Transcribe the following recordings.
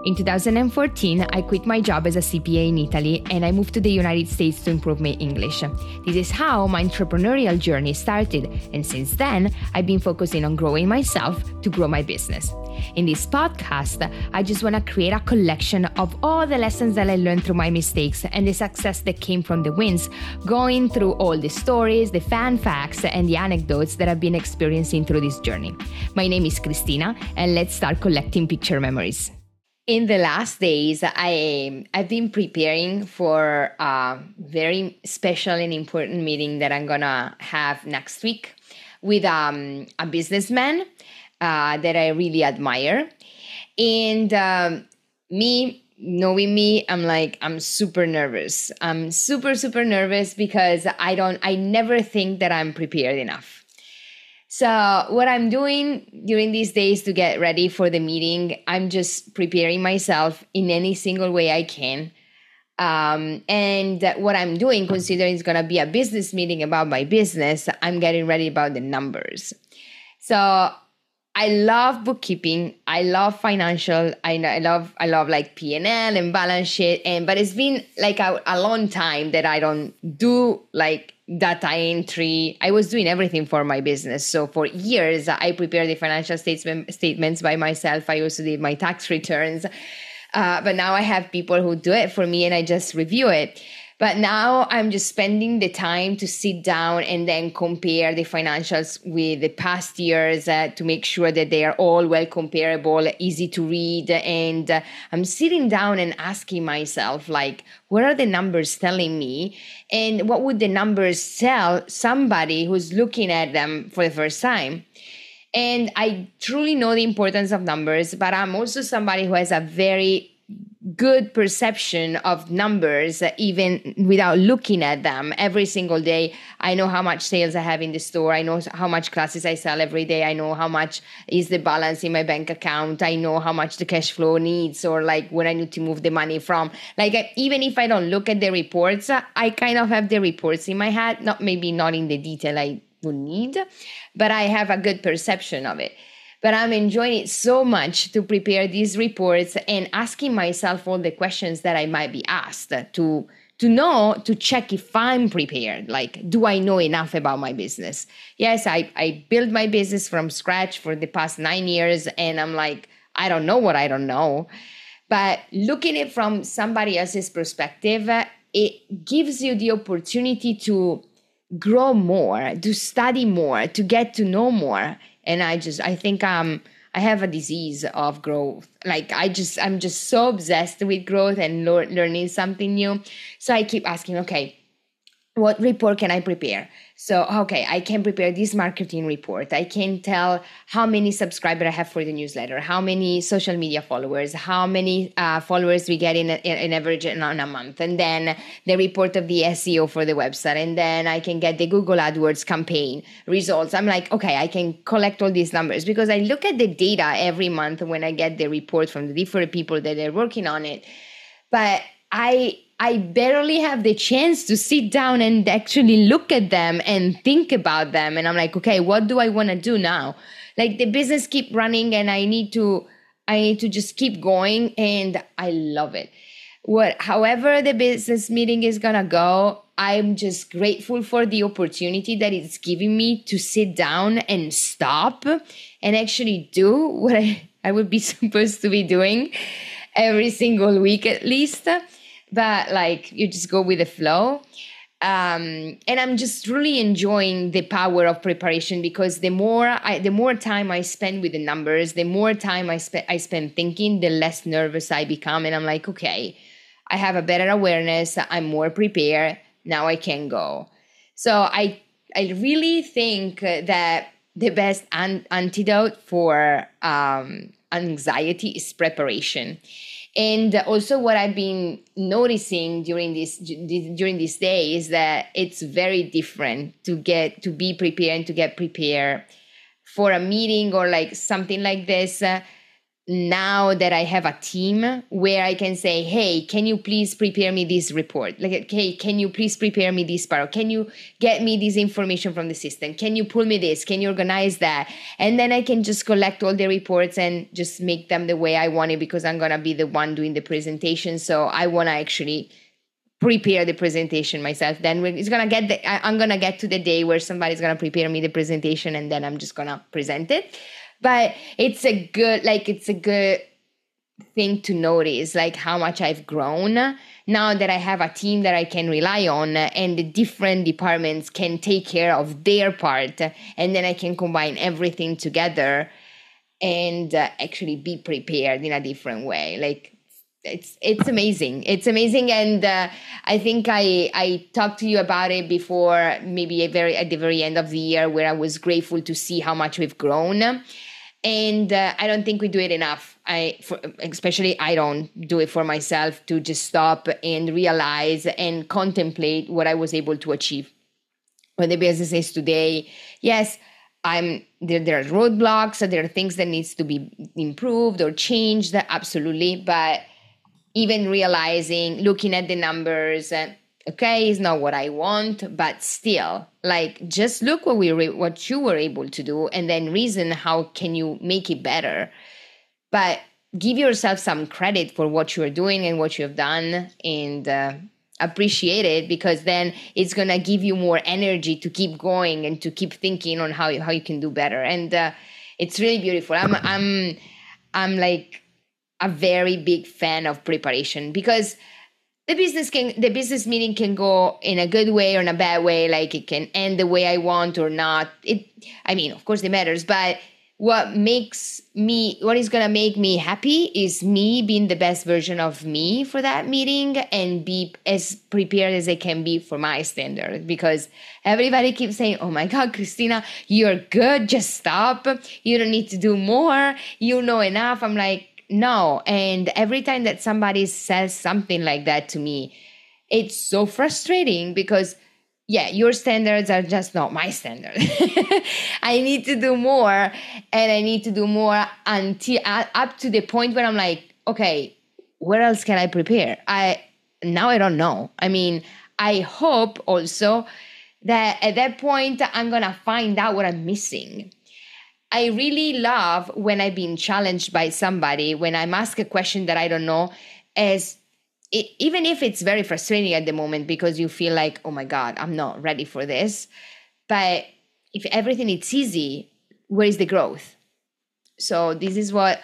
In 2014, I quit my job as a CPA in Italy and I moved to the United States to improve my English. This is how my entrepreneurial journey started, and since then, I've been focusing on growing myself to grow my business. In this podcast, I just want to create a collection of all the lessons that I learned through my mistakes and the success that came from the wins, going through all the stories, the fan facts, and the anecdotes that I've been experiencing through this journey. My name is Cristina, and let's start collecting picture memories. In the last days, I've been preparing for a very special and important meeting that I'm gonna have next week with a businessman that I really admire. And knowing me, I'm super nervous. I'm super nervous because I never think that I'm prepared enough. So what I'm doing during these days to get ready for the meeting, I'm just preparing myself in any single way I can. And what I'm doing, considering it's going to be a business meeting about my business, I'm getting ready about the numbers. So I love bookkeeping. I love financial. I love like P&L and balance sheet. But it's been like a long time that I don't do like data entry. I was doing everything for my business. So for years, I prepared the financial statements by myself. I also did my tax returns. But now I have people who do it for me and I just review it. But now I'm just spending the time to sit down and then compare the financials with the past years to make sure that they are all well comparable, easy to read. And I'm sitting down and asking myself, like, what are the numbers telling me? And what would the numbers tell somebody who's looking at them for the first time? And I truly know the importance of numbers, but I'm also somebody who has a very good perception of numbers, even without looking at them every single day. I know how much sales I have in the store. I know how much classes I sell every day. I know how much is the balance in my bank account. I know how much the cash flow needs, or like when I need to move the money from. Like, even if I don't look at the reports, I kind of have the reports in my head. Not in the detail I would need, but I have a good perception of it. But I'm enjoying it so much to prepare these reports and asking myself all the questions that I might be asked to check if I'm prepared. Like, do I know enough about my business? Yes, I built my business from scratch for the past 9 years, and I'm like, I don't know what I don't know. But looking at it from somebody else's perspective, it gives you the opportunity to grow more, to study more, to get to know more. And I think I have a disease of growth. Like, I'm just so obsessed with growth and learning something new. So I keep asking, okay, what report can I prepare? So, okay, I can prepare this marketing report. I can tell how many subscribers I have for the newsletter, how many social media followers, how many followers we get in average in a month, and then the report of the SEO for the website, and then I can get the Google AdWords campaign results. I'm like, okay, I can collect all these numbers because I look at the data every month when I get the report from the different people that are working on it. But I barely have the chance to sit down and actually look at them and think about them. And I'm like, okay, what do I want to do now? Like, the business keep running and I need to just keep going, and I love it. However the business meeting is going to go, I'm just grateful for the opportunity that it's giving me to sit down and stop and actually do what I would be supposed to be doing every single week at least. But like, you just go with the flow. And I'm just really enjoying the power of preparation, because the more time I spend with the numbers, the more time I spend thinking, the less nervous I become. And I'm like, okay, I have a better awareness. I'm more prepared. Now I can go. So I really think that the best antidote for anxiety is preparation. And also what I've been noticing during this day is that it's very different to be prepared and to get prepared for a meeting or like something like this now that I have a team where I can say, hey, can you please prepare me this report? Like, hey, can you please prepare me this part? Can you get me this information from the system? Can you pull me this? Can you organize that? And then I can just collect all the reports and just make them the way I want it, because I'm going to be the one doing the presentation. So I want to actually prepare the presentation myself. Then I'm going to get to the day where somebody's going to prepare me the presentation, and then I'm just going to present it. But it's a good thing to notice, like how much I've grown now that I have a team that I can rely on, and the different departments can take care of their part, and then I can combine everything together and actually be prepared in a different way. Like it's amazing. It's amazing. And I think I talked to you about it before, maybe at the very end of the year, where I was grateful to see how much we've grown. And I don't think we do it enough. Especially I don't do it for myself, to just stop and realize and contemplate what I was able to achieve. What the business is today, yes, there are roadblocks, there are things that needs to be improved or changed, absolutely. But even realizing, looking at the numbers, okay, it's not what I want, but still, like, just look what you were able to do, and then reason how can you make it better. But give yourself some credit for what you are doing and what you have done, and appreciate it, because then it's gonna give you more energy to keep going and to keep thinking on how you can do better. And it's really beautiful. I'm like a very big fan of preparation, because the business meeting can go in a good way or in a bad way. Like, it can end the way I want or not. Of course it matters, but what is going to make me happy is me being the best version of me for that meeting, and be as prepared as I can be for my standard. Because everybody keeps saying, oh my God, Cristina, you're good. Just stop. You don't need to do more. You know enough. I'm like, no. And every time that somebody says something like that to me, it's so frustrating, because your standards are just not my standard. I need to do more, and I need to do more until up to the point where I'm like, okay, where else can I prepare? I don't know. I hope also that at that point I'm going to find out what I'm missing. I really love when I've been challenged by somebody, when I'm asked a question that I don't know, even if it's very frustrating at the moment, because you feel like, oh my God, I'm not ready for this. But if everything is easy, where is the growth? So that is why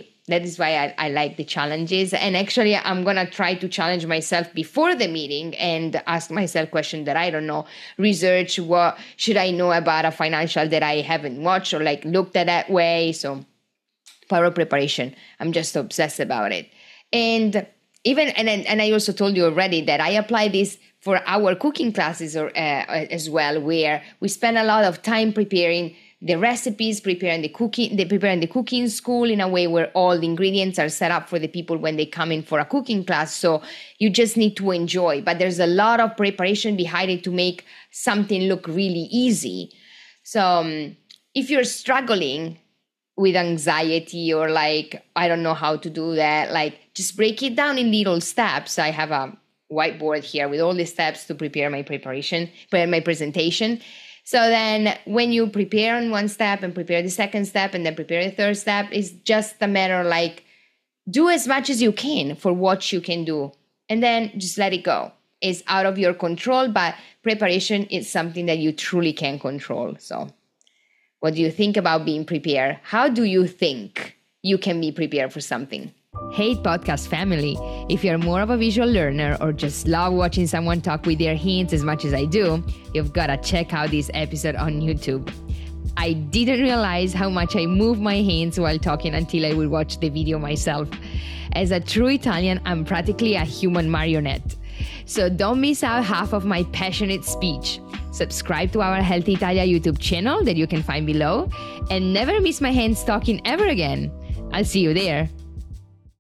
I like the challenges. And actually, I'm going to try to challenge myself before the meeting and ask myself questions that I don't know, research what should I know about a financial that I haven't watched or like looked at that way. So power of preparation, I'm just obsessed about it. And I also told you already that I apply this for our cooking classes as well, where we spend a lot of time preparing the recipes, preparing the cooking school in a way where all the ingredients are set up for the people when they come in for a cooking class. So you just need to enjoy, but there's a lot of preparation behind it to make something look really easy. So if you're struggling with anxiety or like, I don't know how to do that, like just break it down in little steps. I have a whiteboard here with all the steps to prepare my presentation. So then when you prepare on one step and prepare the second step and then prepare the third step, it's just a matter of like, do as much as you can for what you can do. And then just let it go. It's out of your control, but preparation is something that you truly can control. So what do you think about being prepared? How do you think you can be prepared for something? Hey, podcast family. If you're more of a visual learner or just love watching someone talk with their hands as much as I do, you've got to check out this episode on YouTube. I didn't realize how much I move my hands while talking until I would watch the video myself. As a true Italian, I'm practically a human marionette. So don't miss out half of my passionate speech. Subscribe to our Healthy Italia YouTube channel that you can find below, and never miss my hands talking ever again. I'll see you there.